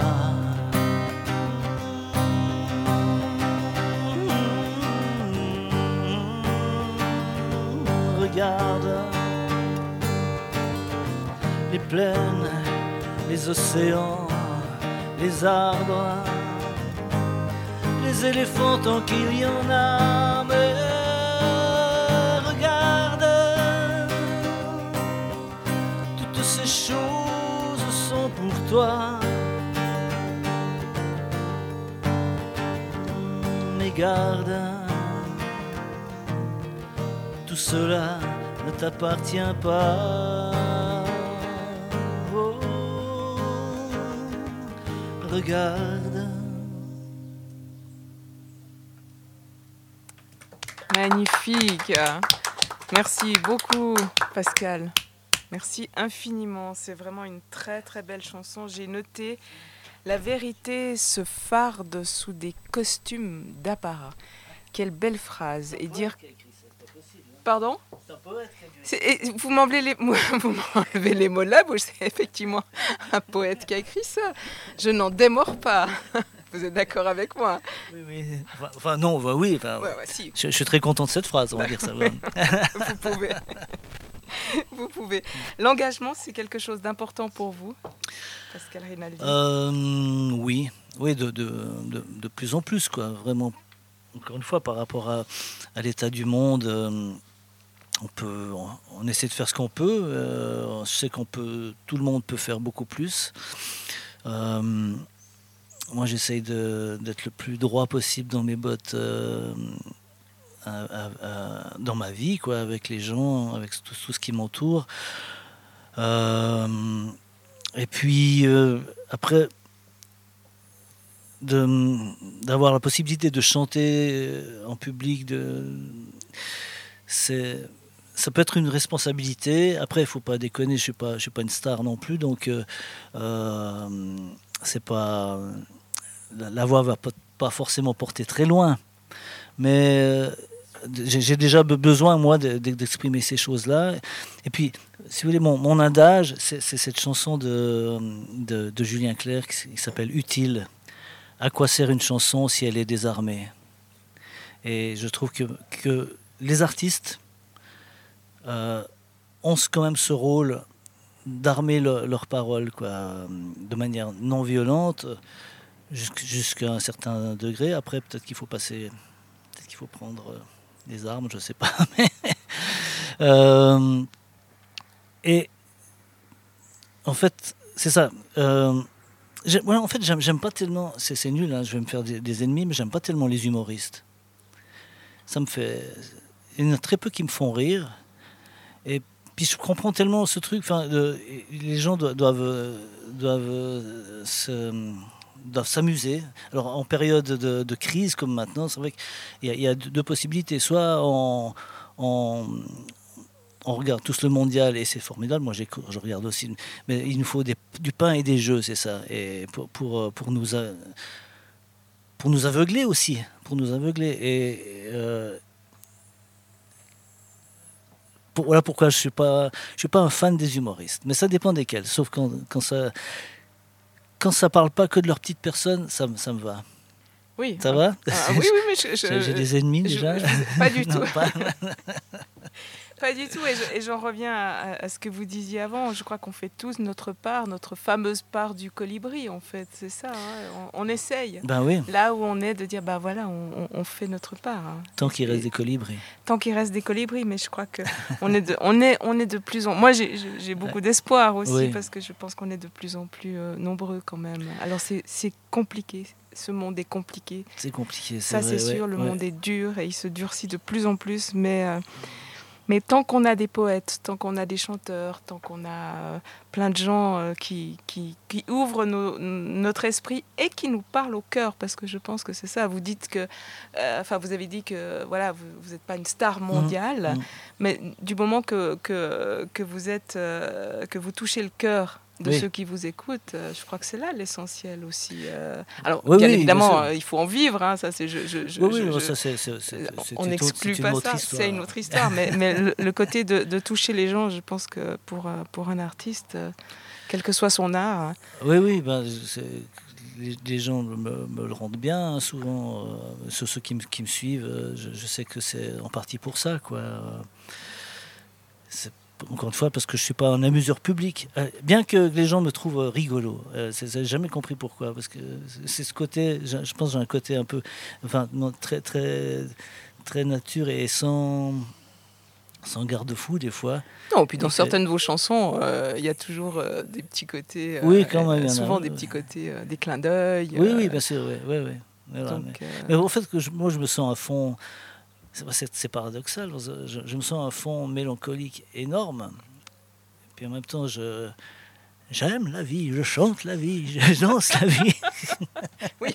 Regarde les plaines, les océans, les arbres, les éléphants tant qu'il y en a. Mais regarde toutes ces toi. Mais garde, tout cela ne t'appartient pas. Oh, regarde. Magnifique. Merci beaucoup, Pascal. Merci infiniment. C'est vraiment une très très belle chanson. J'ai noté: la vérité se farde sous des costumes d'apparat. Quelle belle phrase. Et dire... Pardon ? Vous m'enlevez les mots de la bouche. C'est effectivement un poète qui a écrit ça. Je n'en démords pas. Vous êtes d'accord avec moi? Oui. Enfin, non, oui. Enfin, si. Je suis très content de cette phrase, on va dire ça. Ouais. Vous pouvez. Vous pouvez. L'engagement, c'est quelque chose d'important pour vous, Pascal Rinaldi? Oui, de plus en plus, quoi. Vraiment, encore une fois, par rapport à l'état du monde, on essaie de faire ce qu'on peut. Je sais tout le monde peut faire beaucoup plus. Moi, j'essaye d'être le plus droit possible dans mes bottes, dans ma vie, quoi, avec les gens, avec tout ce qui m'entoure. Et puis, après, d'avoir la possibilité de chanter en public, ça peut être une responsabilité. Après, il ne faut pas déconner, je ne suis pas une star non plus, donc c'est pas... La voix ne va pas forcément porter très loin, mais j'ai déjà besoin, moi, d'exprimer ces choses-là. Et puis, si vous voulez, mon adage, c'est cette chanson de Julien Clerc qui s'appelle « Utile ». À quoi sert une chanson si elle est désarmée? Et je trouve que les artistes ont quand même ce rôle d'armer leurs paroles, quoi, de manière non violente, jusqu'à un certain degré. Après, peut-être qu'il faut prendre des armes, je sais pas. Et en fait, c'est ça. En fait, j'aime pas tellement. C'est nul, hein, je vais me faire des ennemis, mais j'aime pas tellement les humoristes. Ça me fait. Il y en a très peu qui me font rire. Et puis je comprends tellement ce truc. Les gens doivent s'amuser. Alors en période de crise comme maintenant, c'est vrai qu'il y a deux possibilités. Soit on regarde tous le mondial et c'est formidable. Moi, je regarde aussi. Mais il nous faut du pain et des jeux, c'est ça. Et pour nous aveugler aussi. Pour nous aveugler. Et voilà pourquoi je suis pas un fan des humoristes. Mais ça dépend desquels. Sauf quand ça parle pas que de leur petite personne, ça me va. Oui. Ça va? Oui, mais j'ai des ennemis déjà. Pas du tout. Non, pas. Pas du tout, et j'en reviens à ce que vous disiez avant. Je crois qu'on fait tous notre fameuse part du colibri, en fait. C'est ça, hein. On essaye. Ben oui. Là où on est, de dire, voilà, on fait notre part. Hein. Tant qu'il reste des colibris. Tant qu'il reste des colibris, mais je crois qu'on est de plus en... Moi, j'ai beaucoup d'espoir aussi, oui. Parce que je pense qu'on est de plus en plus nombreux quand même. Alors, c'est compliqué. Ce monde est compliqué. C'est compliqué, ça, vrai, c'est sûr. Ouais, le monde est dur et il se durcit de plus en plus, mais tant qu'on a des poètes, tant qu'on a des chanteurs, tant qu'on a plein de gens qui ouvrent notre esprit et qui nous parlent au cœur, parce que je pense que c'est ça. Vous dites que, vous avez dit que voilà, vous n'êtes pas une star mondiale, mais du moment que vous touchez le cœur de ceux qui vous écoutent, je crois que c'est là l'essentiel aussi. Alors, bien évidemment, il faut en vivre. Hein, ça, c'est, on n'exclut pas ça. Histoire. C'est une autre histoire. mais le côté de toucher les gens, je pense que pour un artiste, quel que soit son art. Oui, les gens me le rendent bien, hein, souvent. Ceux qui me suivent, je sais que c'est en partie pour ça, quoi. Encore une fois, parce que je ne suis pas un amuseur public. Bien que les gens me trouvent rigolo. Je n'ai jamais compris pourquoi. Parce que c'est ce côté, je pense que j'ai un côté un peu... très, très, très nature et sans sans garde-fou des fois. Non, puis dans Et certaines de vos chansons, il y a toujours des petits côtés. Oui, quand même, il y en a. Souvent des petits côtés, des clins d'œil. Oui, bien sûr, oui. Voilà, Donc, mais au fait que moi je me sens à fond, c'est paradoxal, je me sens à fond mélancolique énorme, et puis en même temps j'aime la vie, je chante la vie, je danse la vie. Oui.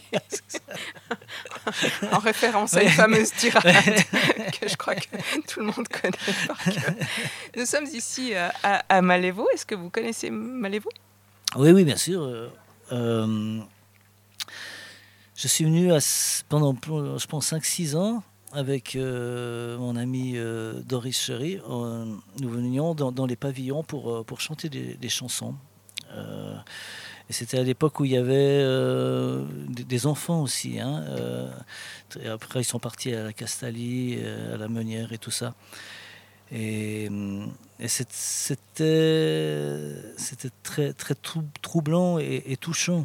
En référence à une fameuse tirade que je crois que tout le monde connaît par cœur. Nous sommes ici à Malévo. Est-ce que vous connaissez Malévo ? Oui, bien sûr. Je suis venu pendant, je pense, 5-6 ans avec mon ami Doris Chery. Nous venions dans les pavillons pour chanter des chansons. Et c'était à l'époque où il y avait des enfants aussi. Et après, ils sont partis à la Castalie, à la Meunière et tout ça. Et c'était très, très troublant et touchant.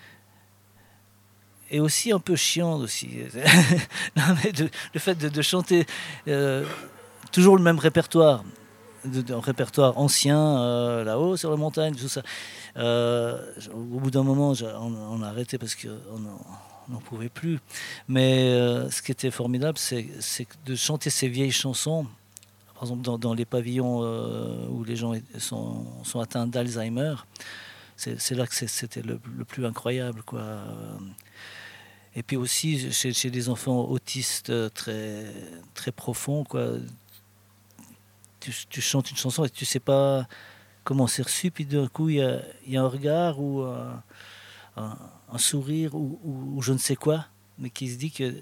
Et aussi un peu chiant aussi. Non, mais le fait de chanter toujours le même répertoire. Un répertoire ancien, là-haut sur la montagne, tout ça. Au bout d'un moment, on a arrêté parce qu'on n'en pouvait plus. Mais ce qui était formidable, c'est de chanter ces vieilles chansons. Par exemple, dans les pavillons où les gens sont atteints d'Alzheimer, c'est là que c'était le plus incroyable, quoi. Et puis aussi chez des enfants autistes très, très profonds, quoi. Tu chantes une chanson et tu ne sais pas comment c'est reçu, puis d'un coup il y a un regard ou un sourire ou je ne sais quoi, mais qui se dit que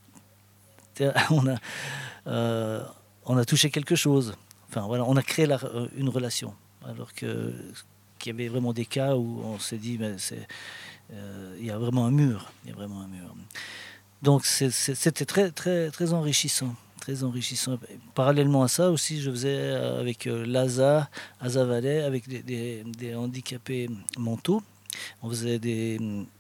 on a touché quelque chose. Enfin voilà, on a créé une relation, alors qu'il y avait vraiment des cas où on s'est dit mais il y a vraiment un mur, Donc c'était très très très enrichissant. Très enrichissant. Parallèlement à ça aussi, je faisais avec l'ASA Valais, avec des handicapés mentaux. On faisait des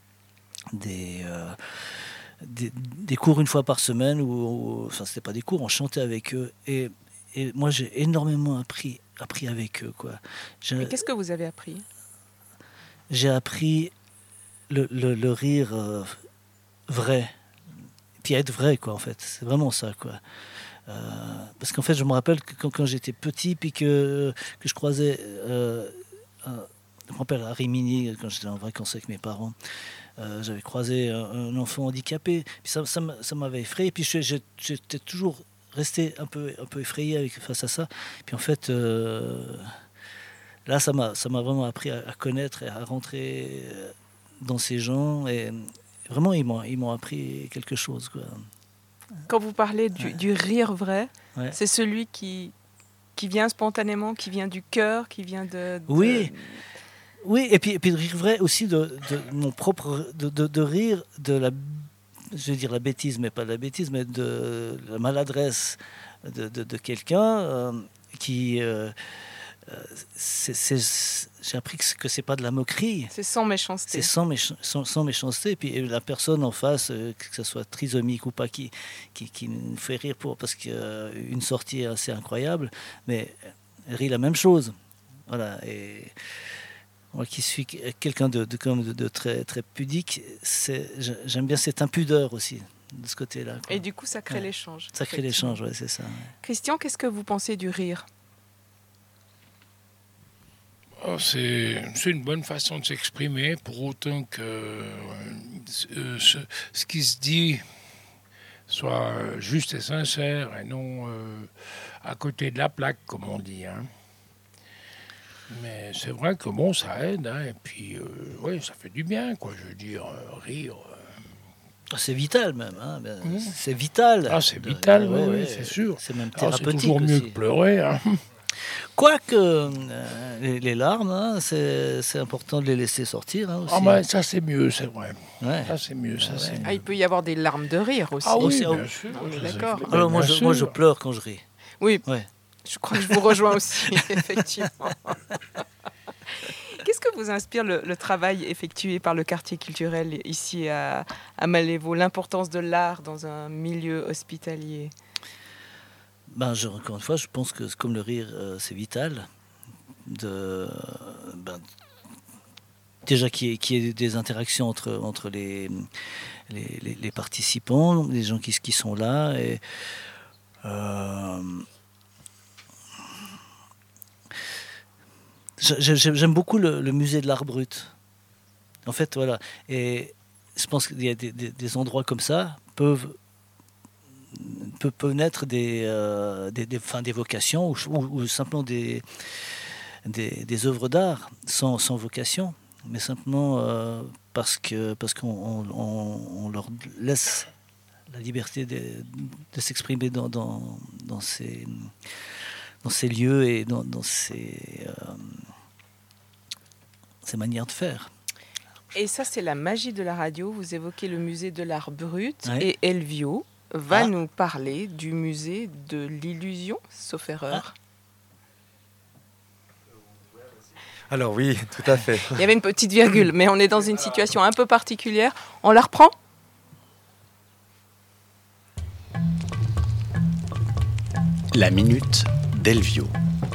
cours une fois par semaine, enfin c'était pas des cours, on chantait avec eux. Et moi j'ai énormément appris avec eux, quoi. Mais qu'est-ce que vous avez appris ? J'ai appris le rire vrai. Puis être vrai, quoi, en fait. C'est vraiment ça, quoi. Parce qu'en fait, je me rappelle que quand j'étais petit, puis que je croisais... je me rappelle à Rimini, quand j'étais en vacances avec mes parents, j'avais croisé un enfant handicapé. Puis ça m'avait effrayé. Puis j'étais toujours resté un peu effrayé face à ça. Puis en fait, là, ça m'a vraiment appris à connaître et à rentrer dans ces gens. Et vraiment, ils m'ont appris quelque chose, quoi. Quand vous parlez du rire vrai, ouais. C'est celui qui vient spontanément, qui vient du cœur, qui vient de... Oui, et puis de rire vrai aussi de mon propre... de rire de la... Je vais dire la bêtise, mais pas de la bêtise, mais de la maladresse de quelqu'un qui... j'ai appris que c'est pas de la moquerie. C'est sans méchanceté. C'est sans méchanceté. Et puis la personne en face, que ce soit trisomique ou pas, qui nous fait rire parce qu'une sortie est assez incroyable, mais elle rit la même chose. Voilà. Et moi qui suis quelqu'un de très, très pudique, j'aime bien cette impudeur aussi, de ce côté-là, quoi. Et du coup, ça crée l'échange. Ça crée l'échange, ouais, c'est ça. Ouais. Christian, qu'est-ce que vous pensez du rire ? C'est une bonne façon de s'exprimer, pour autant que ce qui se dit soit juste et sincère et non à côté de la plaque, comme on dit. Mais c'est vrai que bon, ça aide, et puis ouais, ça fait du bien, quoi. Je veux dire, rire. C'est vital même, c'est vital. Ah, c'est vital, oui, c'est sûr. C'est même thérapeutique. C'est toujours mieux aussi. que pleurer. Quoique les larmes, c'est important de les laisser sortir. Aussi. Ah ben ça c'est mieux, c'est vrai. Ouais. Ça c'est mieux, ça c'est mieux. Ah, il peut y avoir des larmes de rire aussi. Ah oui, Aussi, bien sûr. On est d'accord. Alors moi je pleure quand je ris. Oui, ouais. Je crois que je vous rejoins aussi, effectivement. Qu'est-ce que vous inspire le travail effectué par le quartier culturel ici à Malévo, l'importance de l'art dans un milieu hospitalier ? Encore une fois, je pense que comme le rire, c'est vital. Déjà qu'il y ait des interactions entre les participants, les gens qui sont là. Et, j'aime beaucoup le musée de l'art brut. En fait, voilà. Et je pense qu'il y a des endroits comme ça peuvent naître des vocations ou simplement des œuvres d'art sans vocation, mais simplement parce qu'on leur laisse la liberté de s'exprimer dans ces lieux et dans ces manières de faire. Et ça, c'est la magie de la radio. Vous évoquez le musée de l'art brut, et Elvio va nous parler du musée de l'illusion, sauf erreur. Alors oui, tout à fait. Il y avait une petite virgule, mais on est dans une situation un peu particulière. On la reprend ? La minute d'Elvio.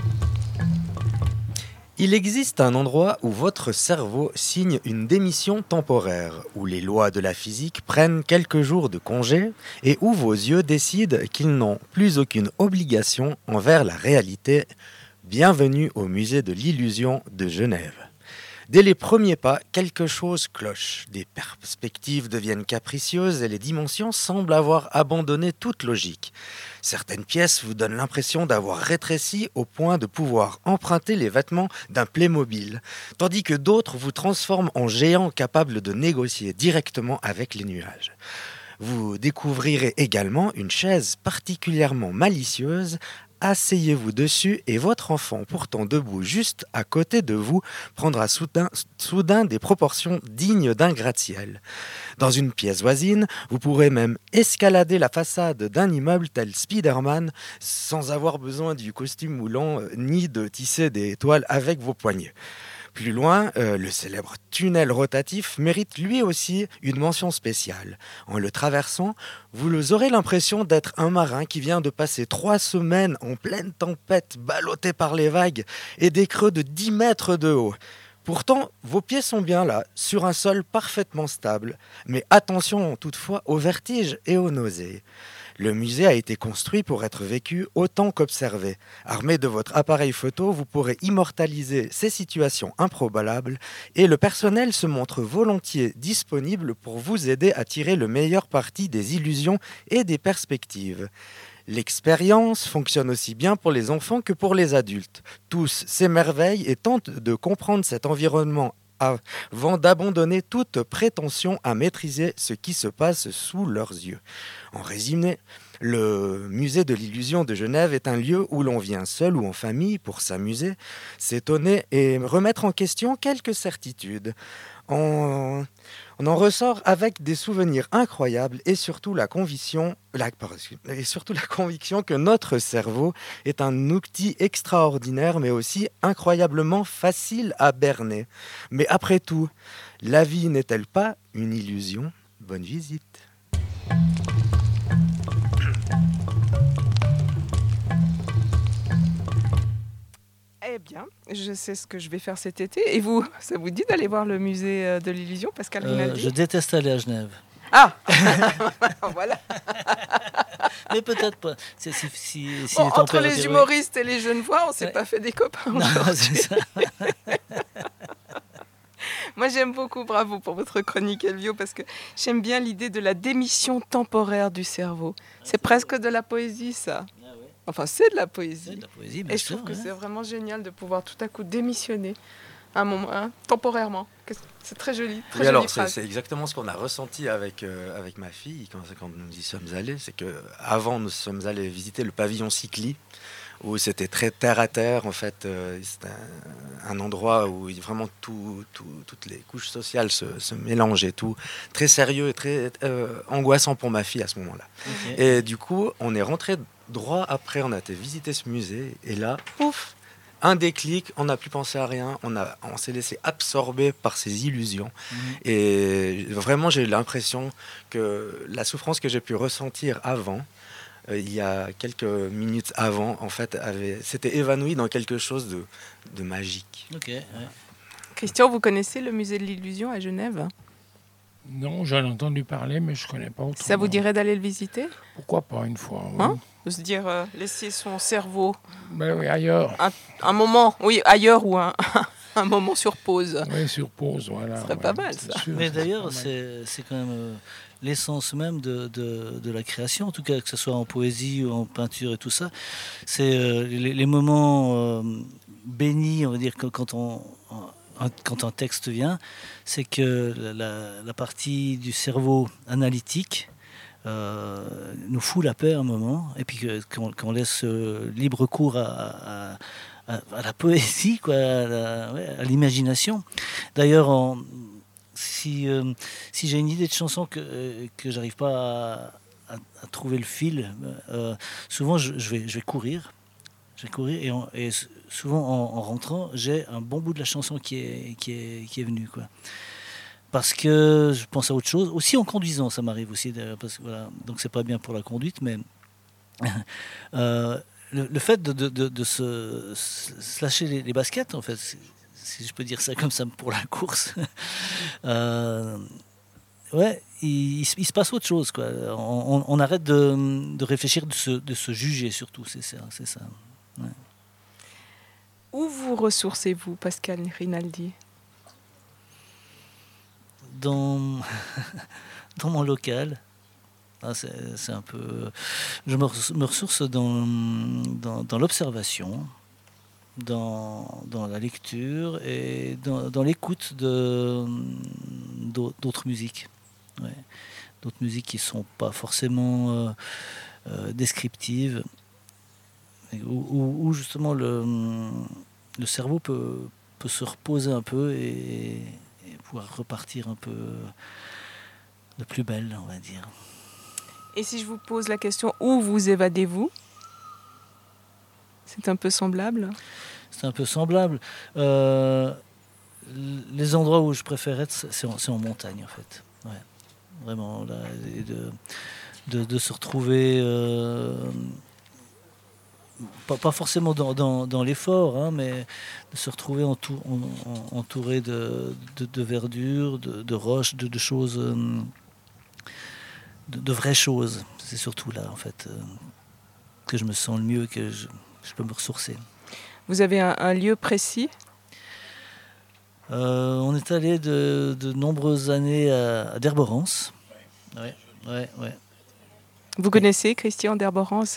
Il existe un endroit où votre cerveau signe une démission temporaire, où les lois de la physique prennent quelques jours de congé et où vos yeux décident qu'ils n'ont plus aucune obligation envers la réalité. Bienvenue au musée de l'illusion de Genève. Dès les premiers pas, quelque chose cloche. Des perspectives deviennent capricieuses et les dimensions semblent avoir abandonné toute logique. Certaines pièces vous donnent l'impression d'avoir rétréci au point de pouvoir emprunter les vêtements d'un Playmobil, tandis que d'autres vous transforment en géants capables de négocier directement avec les nuages. Vous découvrirez également une chaise particulièrement malicieuse. Asseyez-vous dessus et votre enfant, pourtant debout juste à côté de vous, prendra soudain des proportions dignes d'un gratte-ciel. Dans une pièce voisine, vous pourrez même escalader la façade d'un immeuble tel Spider-Man sans avoir besoin du costume moulant ni de tisser des toiles avec vos poignets. Plus loin, le célèbre tunnel rotatif mérite lui aussi une mention spéciale. En le traversant, vous aurez l'impression d'être un marin qui vient de passer 3 semaines en pleine tempête, ballotté par les vagues et des creux de 10 mètres de haut. Pourtant, vos pieds sont bien là, sur un sol parfaitement stable. Mais attention toutefois aux vertiges et aux nausées. Le musée a été construit pour être vécu autant qu'observé. Armé de votre appareil photo, vous pourrez immortaliser ces situations improbables et le personnel se montre volontiers disponible pour vous aider à tirer le meilleur parti des illusions et des perspectives. L'expérience fonctionne aussi bien pour les enfants que pour les adultes. Tous s'émerveillent et tentent de comprendre cet environnement avant d'abandonner toute prétention à maîtriser ce qui se passe sous leurs yeux. En résumé, le musée de l'illusion de Genève est un lieu où l'on vient seul ou en famille pour s'amuser, s'étonner et remettre en question quelques certitudes. On en ressort avec des souvenirs incroyables et surtout la conviction que notre cerveau est un outil extraordinaire mais aussi incroyablement facile à berner. Mais après tout, la vie n'est-elle pas une illusion ? Bonne visite. Eh bien, je sais ce que je vais faire cet été. Et vous, ça vous dit d'aller voir le musée de l'illusion, Pascal Rinaldi ? Je déteste aller à Genève. Ah voilà. Mais peut-être pas. Entre les humoristes et les Genevois, on ne s'est pas fait des copains. Non, c'est ça. Moi, j'aime beaucoup, bravo pour votre chronique, Elvio, parce que j'aime bien l'idée de la démission temporaire du cerveau. C'est presque de la poésie, ça. Enfin, c'est de la poésie. C'est de la poésie, bien et je trouve que c'est vraiment génial de pouvoir tout à coup démissionner un moment, temporairement. C'est très joli. Très alors, phrase. C'est exactement ce qu'on a ressenti avec ma fille quand nous y sommes allés. C'est qu'avant, nous sommes allés visiter le pavillon Cycli, où c'était très terre à terre. En fait, c'était un endroit où vraiment toutes les couches sociales se mélangent et tout. Très sérieux et très angoissant pour ma fille à ce moment-là. Okay. Et du coup, on est rentré droit après, on a été visiter ce musée. Et là, pouf, un déclic, on n'a plus pensé à rien, on s'est laissé absorber par ces illusions. Et vraiment, j'ai eu l'impression que la souffrance que j'ai pu ressentir avant il y a quelques minutes avant, en fait, s'était évanoui dans quelque chose de magique. Ok. Ouais. Christian, vous connaissez le musée de l'illusion à Genève? Non, j'en ai entendu parler, mais je ne connais pas autrement. Ça vous dirait d'aller le visiter? Pourquoi pas une fois, oui. Hein De se dire, laisser son cerveau Ben oui, ailleurs. un moment, oui, ailleurs ou un moment sur pause. Oui, sur pause, voilà. Ce serait pas mal, ça. Sûr, Mais ça serait d'ailleurs, pas mal. c'est quand même l'essence même de la création, en tout cas que ce soit en poésie ou en peinture et tout ça. C'est les moments bénis, on va dire, quand un texte vient, c'est que la partie du cerveau analytique nous fout la paix un moment, et puis qu'on laisse libre cours à la poésie, quoi, à l'imagination. D'ailleurs, si j'ai une idée de chanson que j'arrive pas à trouver le fil, souvent je vais courir. Je vais courir et souvent en rentrant, j'ai un bon bout de la chanson qui est venu, quoi. Parce que je pense à autre chose. Aussi en conduisant, ça m'arrive aussi. Parce que, voilà, donc c'est pas bien pour la conduite, mais le fait de se lâcher les baskets, en fait, si je peux dire ça comme ça pour la course, ouais, il se passe autre chose, quoi. On arrête de réfléchir, de se juger surtout, c'est ça. Ouais. Où vous ressourcez-vous, Pascal Rinaldi? Dans mon local. C'est un peu. Je me ressource dans l'observation, dans la lecture et dans l'écoute d'autres musiques. Ouais. D'autres musiques qui ne sont pas forcément descriptives, où justement le cerveau peut se reposer un peu et pouvoir repartir un peu de plus belle, on va dire. Et si je vous pose la question, où vous évadez-vous? C'est un peu semblable? C'est un peu semblable. Les endroits où je préfère être, c'est en montagne, en fait. Ouais. Vraiment, là, et de se retrouver... pas forcément dans l'effort, hein, mais de se retrouver entouré de verdure, de roches, de choses, de vraies choses. C'est surtout là, en fait, que je me sens le mieux, que je peux me ressourcer. Vous avez un lieu précis? On est allé de nombreuses années à d'Herborance. Ouais. Vous connaissez Christian d'Herborance?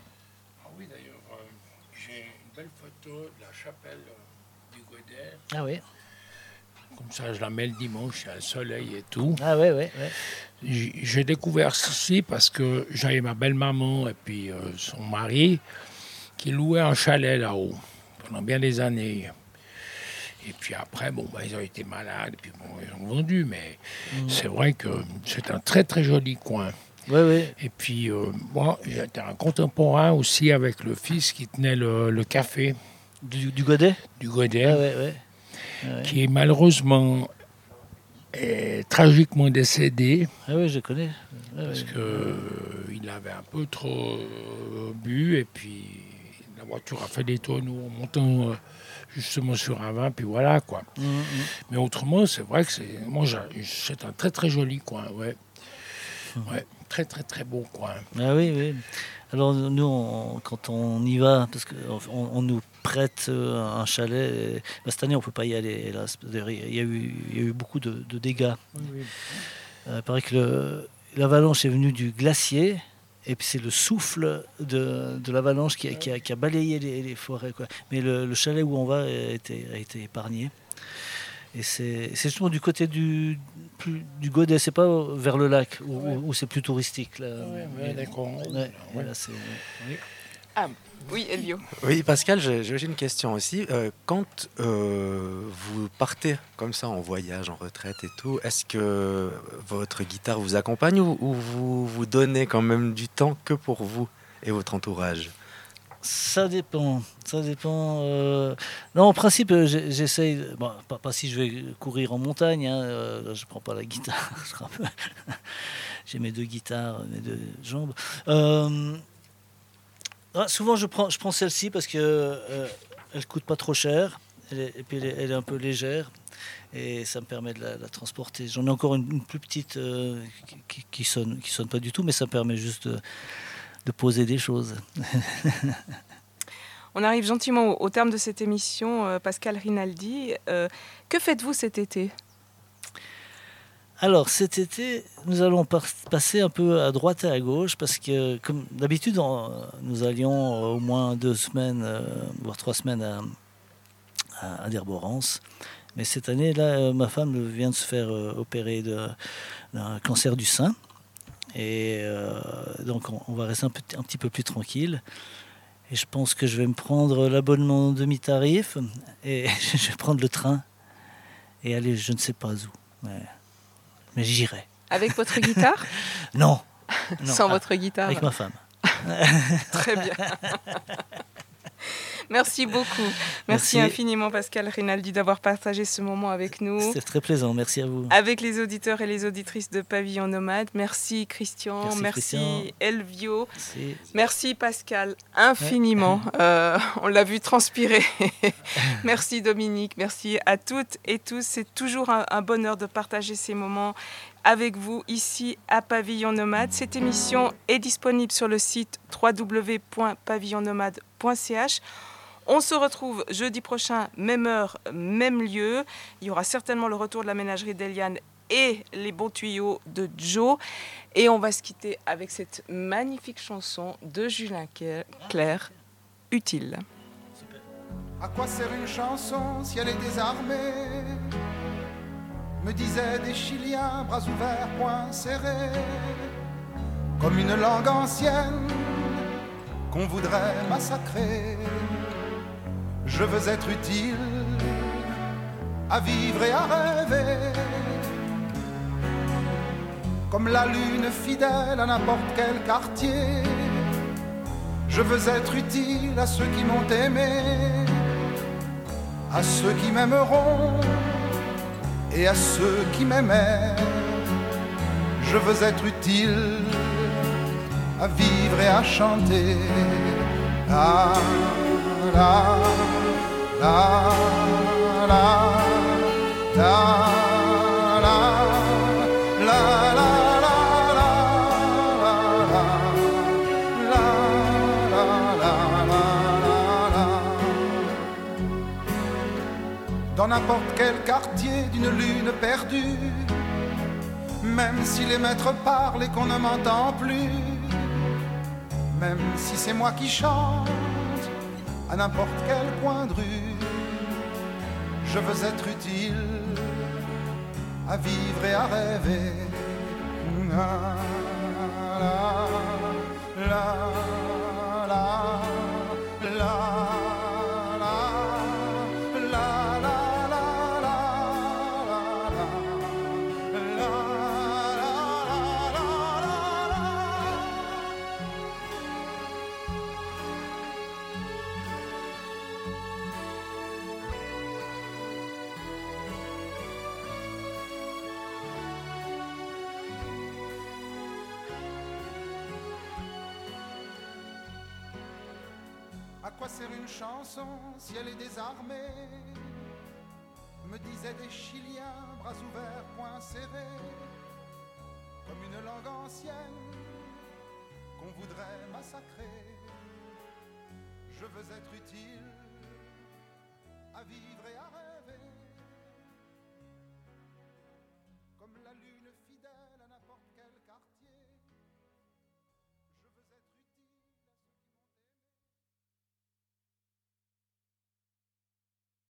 Belle photo de la chapelle du Godet. Ah oui. Comme ça, je la mets le dimanche, il y a le soleil et tout. Ah ouais. J'ai découvert ceci parce que j'avais ma belle-maman et puis son mari qui louaient un chalet là-haut pendant bien des années. Et puis après, ils ont été malades, et puis ils ont vendu. Mais c'est vrai que c'est un très très joli coin. Oui. Et puis, moi, j'étais un contemporain aussi avec le fils qui tenait le café. Du Godet? Du Godet. Ah ouais. Qui est malheureusement tragiquement décédé. Ah oui, je connais. Parce qu'il avait un peu trop bu et puis la voiture a fait des tonneaux en montant justement sur un vin, puis voilà, quoi. Mais autrement, c'est vrai que c'est un très très joli coin, ouais. Ouais, très très très beau coin. Ah oui. Alors nous, quand on y va, parce qu'on nous prête un chalet, cette année on ne peut pas y aller, hélas. Il y a eu beaucoup de dégâts. Oui. Il paraît que l'avalanche est venue du glacier, et puis c'est le souffle de l'avalanche qui a balayé les forêts, quoi. Mais le chalet où on va a été épargné. Et c'est justement du côté du Godet, c'est pas vers le lac où c'est plus touristique. Là. Ouais, d'accord. Ouais. Là, c'est... Oui. Ah, oui, Elvio. Oui, Pascal, j'ai une question aussi. Quand vous partez comme ça en voyage, en retraite et tout, est-ce que votre guitare vous accompagne ou vous donnez quand même du temps que pour vous et votre entourage? Ça dépend. Non, en principe, j'essaye. Bon, pas si je vais courir en montagne. Là, je prends pas la guitare. J'ai mes deux guitares, mes deux jambes. Souvent, je prends celle-ci parce que elle coûte pas trop cher, et puis elle est un peu légère, et ça me permet de la transporter. J'en ai encore une plus petite qui sonne pas du tout, mais ça me permet juste de poser des choses. On arrive gentiment au terme de cette émission. Pascal Rinaldi, que faites-vous cet été ? Alors, cet été, nous allons passer un peu à droite et à gauche parce que, comme d'habitude, nous allions au moins 2 semaines, voire 3 semaines à Derborance. Mais cette année, là, ma femme vient de se faire opérer d'un cancer du sein. Et donc, on va rester un petit peu plus tranquille. Et je pense que je vais me prendre l'abonnement demi-tarif et je vais prendre le train et aller je ne sais pas où. Mais j'irai. Avec votre guitare ? Non. Sans votre guitare ? Avec ma femme. Très bien. Merci beaucoup. Merci infiniment Pascal Rinaldi d'avoir partagé ce moment avec nous. C'était très plaisant, merci à vous. Avec les auditeurs et les auditrices de Pavillon Nomade. Merci Christian, merci Elvio. Merci Pascal, infiniment. On l'a vu transpirer. Merci Dominique, merci à toutes et tous. C'est toujours un bonheur de partager ces moments avec vous ici à Pavillon Nomade. Cette émission est disponible sur le site www.pavillonnomade.ch. On se retrouve jeudi prochain, même heure, même lieu. Il y aura certainement le retour de la ménagerie d'Eliane et les bons tuyaux de Joe. Et on va se quitter avec cette magnifique chanson de Julien Clerc, Utile. À quoi sert une chanson si elle est désarmée ? Me disaient des Chiliens, bras ouverts, poings serrés, comme une langue ancienne qu'on voudrait massacrer. Je veux être utile à vivre et à rêver, comme la lune fidèle à n'importe quel quartier. Je veux être utile à ceux qui m'ont aimé, à ceux qui m'aimeront et à ceux qui m'aimaient. Je veux être utile à vivre et à chanter. La, la, la, la, la, dans n'importe quel quartier d'une lune perdue, même si les maîtres parlent et qu'on ne m'entend plus, même si c'est moi qui chante à n'importe quel coin de rue, je veux être utile à vivre et à rêver. La, la, la, la, la. À quoi sert une chanson si elle est désarmée? Me disaient des Chiliens, bras ouverts, poings serrés, comme une langue ancienne qu'on voudrait massacrer. Je veux être utile à vivre et à rêver.